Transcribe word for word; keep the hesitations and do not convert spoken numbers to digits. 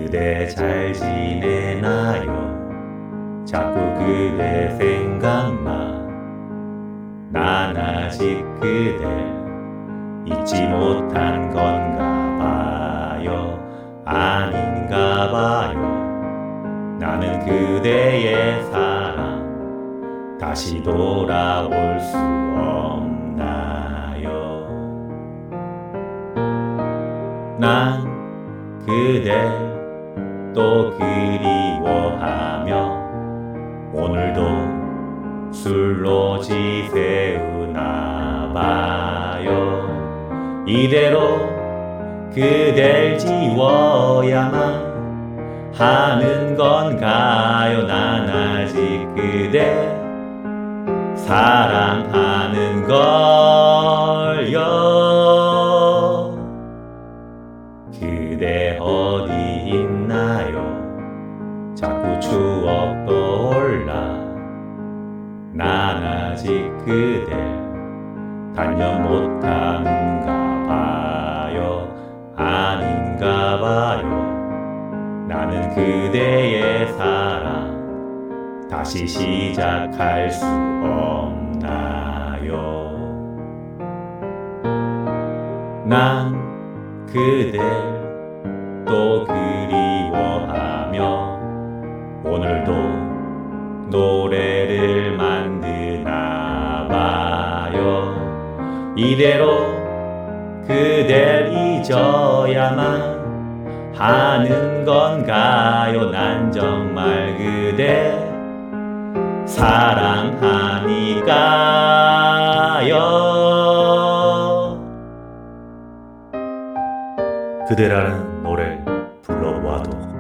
그대 잘 지내나요? 자꾸 그대 생각나. 난 아직 그댈 잊지 못한 건가 봐요. 아닌가 봐요. 나는 그대의 사랑 다시 돌아올 수 없나요? 난 그댈 또 그리워하며 오늘도 술로 지새우나 봐요. 이대로 그댈 지워야만 하는 건가요? 난 아직 그댈 사랑하는 걸요. 그대 어디 있나요? 자꾸 추억 떠올라. 난 아직 그댈 단연 못하는가 봐요. 아닌가 봐요. 나는 그대의 사랑 다시 시작할 수 없나요? 난 그댈 또 그리워하며 오늘도 노래를 만드나 봐요. 이대로 그댈 잊어야만 하는 건가요? 난 정말 그댈 사랑하니까요. 그대라는 노래를 불러보아도